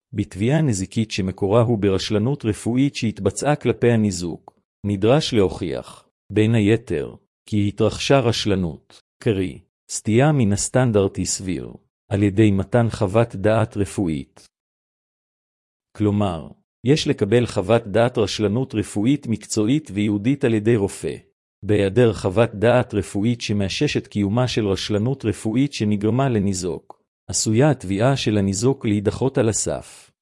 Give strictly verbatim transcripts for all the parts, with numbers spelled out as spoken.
בתביעה נזיקית שמקורה הוא ברשלנות רפואית שהתבצעה כלפי הניזוק, נדרש להוכיח, בין היתר, כי התרחשה רשלנות, קרי, סטייה מן הסטנדרטי סביר, על ידי מתן חוות דעת רפואית. כלומר, יש לקבל חוות דעת רשלנות רפואית מקצועית וייעודית על ידי רופא. בהיעדר חוות דעת רפואית שמאששת קיומה של רשלנות רפואית שנגרמה לניזוק, עשויה התביעה של הניזוק להידחות על הסף.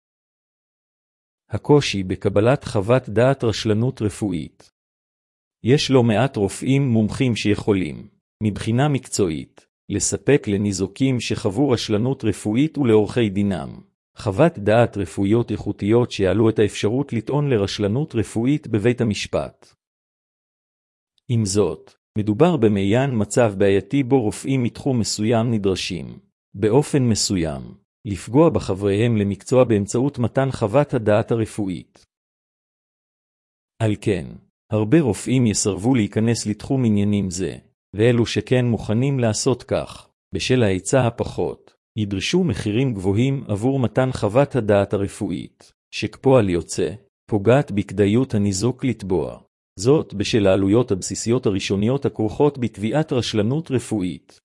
הקושי בקבלת חוות דעת רשלנות רפואית. יש לא מעט רופאים מומחים שיכולים, מבחינה מקצועית, לספק לניזוקים שחוו רשלנות רפואית ולעורכי דינם, חוות דעת רפואיות איכותיות שיעלו את האפשרות לטעון לרשלנות רפואית בבית המשפט. עם זאת, מדובר במעין מצב בעייתי בו רופאים מתחום מסוים נדרשים, באופן מסוים, לפגוע בחבריהם למקצוע באמצעות מתן חוות הדעת הרפואית. על כן, הרבה רופאים יסרבו להיכנס לתחום עניינים זה, ואלו שכן מוכנים לעשות כך, בשל ההיצע הפחות, ידרשו מחירים גבוהים עבור מתן חוות הדעת הרפואית, שכפועל יוצא, פוגעת בכדאיות הניזוק לתבוע. זאת בשל העלויות הבסיסיות הראשוניות הכרוכות בתביעת רשלנות רפואית.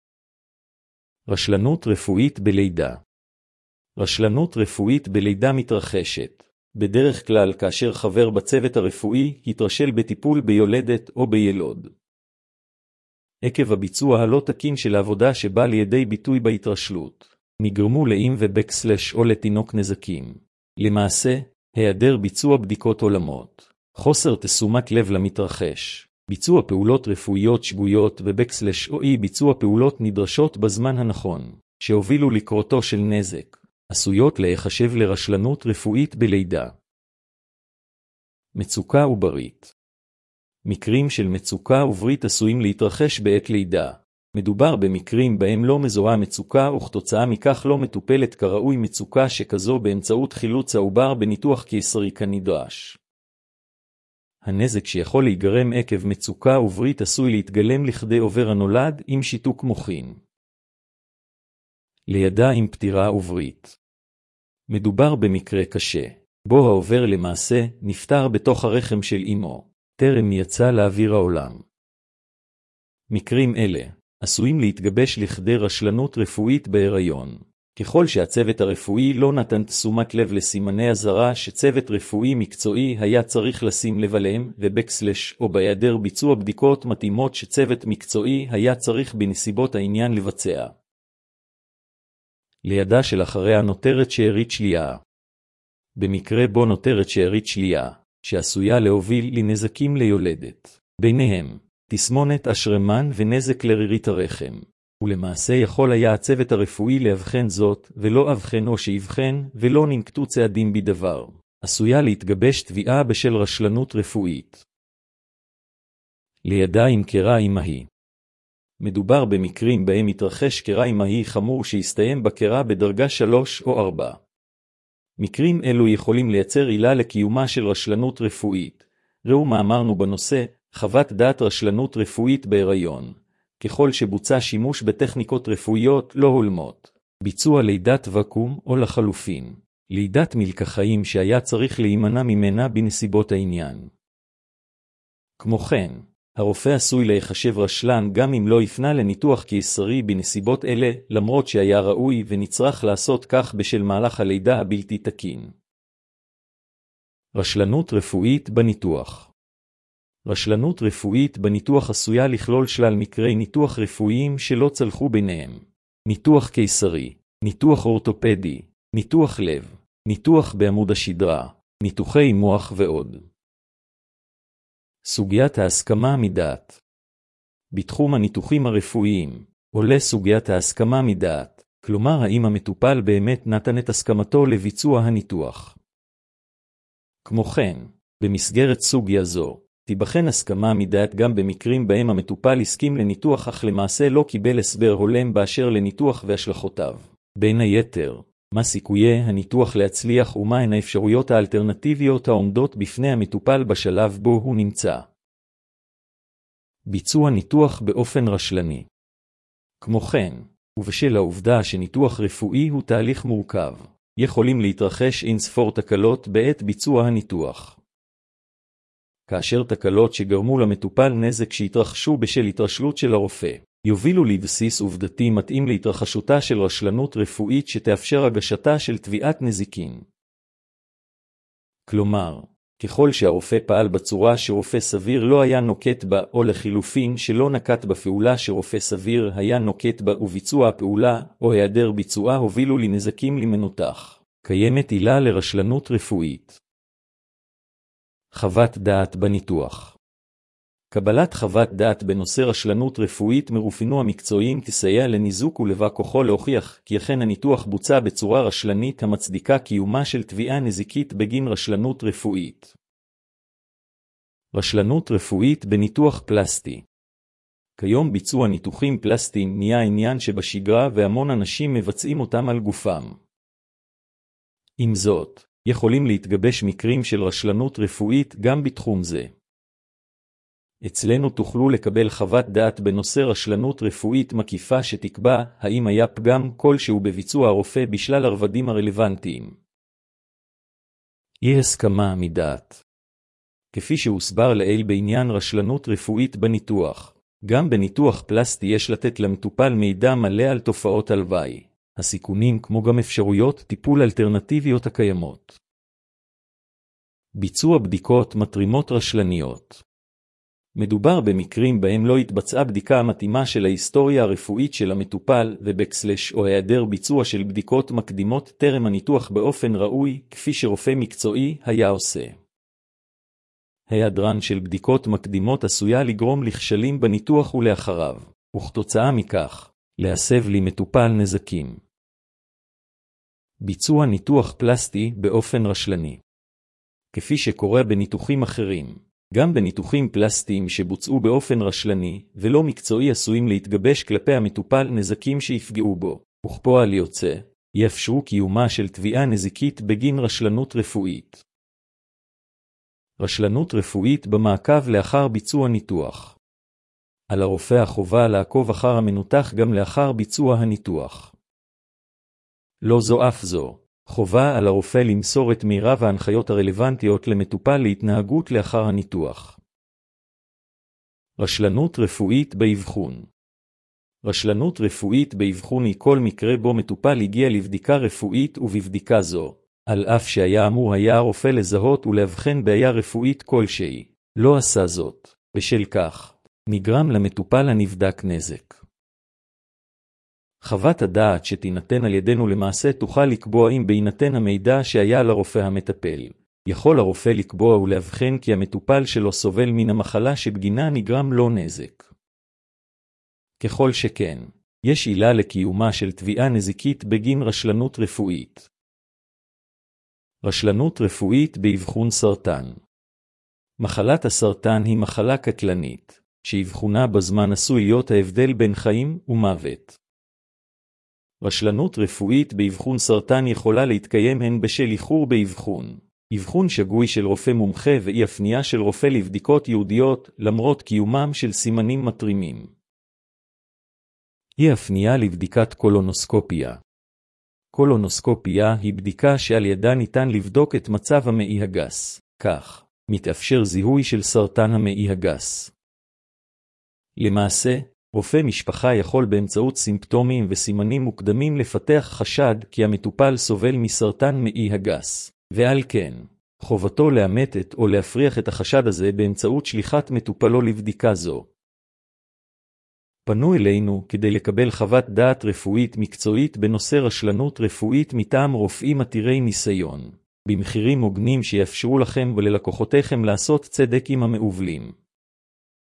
רשלנות רפואית בלידה. רשלנות רפואית בלידה מתרחשת, בדרך כלל כאשר חבר בצוות הרפואי התרשל בטיפול ביולדת או בילוד. עקב הביצוע הלא תקין של העבודה שבא לידי ביטוי בהתרשלות, נגרמו לאם ובקסלש או לתינוק נזקים. למעשה, היעדר ביצוע בדיקות עולמות. חוסר תשומת לב למתרחש, ביצוע פעולות רפואיות שגויות ובקסלש או אי ביצוע פעולות נדרשות בזמן הנכון, שהובילו לקרותו של נזק, עשויות להיחשב לרשלנות רפואית בלידה. מצוקה וברית. מקרים של מצוקה וברית עשויים להתרחש בעת לידה. מדובר במקרים בהם לא מזוהה מצוקה וכתוצאה מכך לא מטופלת כראוי מצוקה שכזו באמצעות חילוץ העובר בניתוח קיסרי כנדרש. הנזק שיכול להיגרם עקב מצוקה וברית עשוי להתגלם לכדי עובר הנולד עם שיתוק מוחין. לידה עם פטירה וברית. מדובר במקרה קשה, בו העובר למעשה נפטר בתוך הרחם של אמו, טרם יצא לאוויר העולם. מקרים אלה עשויים להתגבש לכדי רשלנות רפואית בהיריון. ככל שהצוות הרפואי לא נתן תשומת לב לסימני הזרה שצוות רפואי מקצועי היה צריך לשים לב אליהם ובקסלש או בהיעדר ביצוע בדיקות מתאימות שצוות מקצועי היה צריך בנסיבות העניין לבצע. לידה של אחריה נותרת שארית שלייה. במקרה בו נותרת שארית שלייה, שעשויה להוביל לנזקים ליולדת, ביניהם תסמונת אשרמן ונזק לרירית הרחם. ולמעשה יכול היה הצוות הרפואי להבחן זאת, ולא אבחן או שיבחן, ולא ננקטו צעדים בדבר. עשויה להתגבש תביעה בשל רשלנות רפואית. לידה עם קרע אמהי. מדובר במקרים בהם מתרחש קרע אמהי חמור שהסתיים בקרע בדרגה שלוש או ארבע. מקרים אלו יכולים לייצר עילה לקיומה של רשלנות רפואית. ראו מה אמרנו בנושא, חוות דעת רשלנות רפואית בהיריון. ככל שבוצע שימוש בטכניקות רפואיות לא הולמות, ביצוע לידת וקום או לחלופין, לידת מלקחיים שהיה צריך להימנע ממנה בנסיבות העניין. כמו כן, הרופא עשוי להיחשב רשלן גם אם לא יפנה לניתוח קיסרי בנסיבות אלה, למרות שהיה ראוי ונצרך לעשות כך בשל מהלך הלידה הבלתי תקין. רשלנות רפואית בניתוח. רשלנות רפואית בניתוח עשויה לכלול שלל מקרי ניתוח רפואיים שלא צלחו ביניהם. ניתוח קיסרי, ניתוח אורתופדי, ניתוח לב, ניתוח בעמוד השדרה, ניתוחי מוח ועוד. סוגיית ההסכמה מדעת. בתחום הניתוחים הרפואיים, עולה סוגיית ההסכמה מדעת, כלומר האם המטופל באמת נתן את הסכמתו לביצוע הניתוח. כמו כן, במסגרת סוגיה זו, תיבחן הסכמה מדעת גם במקרים בהם המטופל הסכים לניתוח אך למעשה לא קיבל הסבר הולם באשר לניתוח והשלכותיו. בין היתר, מה סיכויי הניתוח להצליח ומה הן האפשרויות האלטרנטיביות העומדות בפני המטופל בשלב בו הוא נמצא. ביצוע ניתוח באופן רשלני. כמו כן, ובשל העובדה שניתוח רפואי הוא תהליך מורכב, יכולים להתרחש אינספור תקלות בעת ביצוע הניתוח. כאשר תקלות שגרמו למטופל נזק שהתרחשו בשל התרשלות של הרופא, יובילו לבסיס עובדתי מתאים להתרחשותה של רשלנות רפואית שתאפשר הגשתה של תביעת נזיקין. כלומר, ככל שהרופא פעל בצורה שרופא סביר לא היה נוקט בה, או לחילופין שלא נקט בפעולה שרופא סביר היה נוקט בה וביצוע הפעולה, או היעדר ביצועה הובילו לנזקים למנותח, קיימת עילה לרשלנות רפואית. חוות דעת בניתוח. קבלת חוות דעת בנושא רשלנות רפואית מרופאינו המקצועיים תסייע לניזוק ולבא כוחו להוכיח כי אכן הניתוח בוצע בצורה רשלנית המצדיקה קיומה של תביעה נזיקית בגין רשלנות רפואית. רשלנות רפואית בניתוח פלסטי. כיום ביצוע ניתוחים פלסטיים נהיה עניין שבשגרה והמון אנשים מבצעים אותם על גופם. עם זאת, יכולים להתגבש מקרים של רשלנות רפואית גם בתחום זה. אצלנו תוכלו לקבל חוות דעת בנושא רשלנות רפואית מקיפה שתקבע האם היה פגם כלשהו בביצוע הרופא בשלל הרבדים הרלוונטיים. אי הסכמה מדעת. כפי שהוסבר לעיל בעניין רשלנות רפואית בניתוח, גם בניתוח פלסטי יש לתת למטופל מידע מלא על תופעות הלוואי, הסיכונים כמו גם אפשרויות טיפול אלטרנטיביות הקיימות. ביצוע בדיקות מתרימות רשלניות. מדובר במקרים בהם לא התבצעה בדיקה המתאימה של ההיסטוריה הרפואית של המטופל ובקסלש או היעדר ביצוע של בדיקות מקדימות טרם הניתוח באופן ראוי כפי שרופא מקצועי היה עושה. היעדרן של בדיקות מקדימות עשויה לגרום לכשלים בניתוח ולאחריו, וכתוצאה מכך, להסב למטופל נזקים. ביצוע ניתוח פלסטי באופן רשלני. כפי שקורה בניתוחים אחרים, גם בניתוחים פלסטיים שבוצעו באופן רשלני ולא מקצועי עשויים להתגבש כלפי המטופל נזקים שיפגעו בו, וכפועל יוצא, יאפשרו קיומה של תביעה נזיקית בגין רשלנות רפואית. רשלנות רפואית במעקב לאחר ביצוע ניתוח. על הרופא החובה לעקוב אחר המנותח גם לאחר ביצוע הניתוח. לא זו אף זו, חובה על הרופא למסור את מירב ההנחיות הרלוונטיות למטופל להתנהגות לאחר הניתוח. רשלנות רפואית באבחון. רשלנות רפואית באבחון היא כל מקרה בו מטופל הגיע לבדיקה רפואית ובבדיקה זו, על אף שהיה אמור היה הרופא לזהות ולהבחן בעיה רפואית כלשהי, לא עשה זאת. בשל כך, נגרם למטופל הנבדק נזק. חוות הדעת שתינתן על ידינו למעשה תוכל לקבוע אם בהינתן המידע שהיה לרופא המטפל, יכול הרופא לקבוע ולהבחן כי המטופל שלו סובל מן המחלה שבגינה נגרם לו נזק. ככל שכן, יש עילה לקיומה של תביעה נזיקית בגין רשלנות רפואית. רשלנות רפואית באבחון סרטן. מחלת הסרטן היא מחלה קטלנית, שאבחונה בזמן עשוי להיות ההבדל בין חיים ומוות. רשלנות רפואית באבחון סרטן יכולה להתקיים הן בשל איחור באבחון, אבחון שגוי של רופא מומחה ואי הפניה של רופא לבדיקות ייעודיות למרות קיומם של סימנים מתרימים. אי הפניה לבדיקת קולונוסקופיה. קולונוסקופיה היא בדיקה שעל ידה ניתן לבדוק את מצב המעי הגס, כך מתאפשר זיהוי של סרטן המעי הגס. למעשה, רופא משפחה יכול באמצעות סימפטומים וסימנים מוקדמים לפתח חשד כי המטופל סובל מסרטן מעי הגס, ועל כן, חובתו לאמת או להפריח את החשד הזה באמצעות שליחת מטופלו לבדיקה זו. פנו אלינו כדי לקבל חוות דעת רפואית מקצועית בנושא רשלנות רפואית מטעם רופאים עתירי ניסיון, במחירים הוגנים שיאפשרו לכם וללקוחותיכם לעשות צדק עם המעובלים.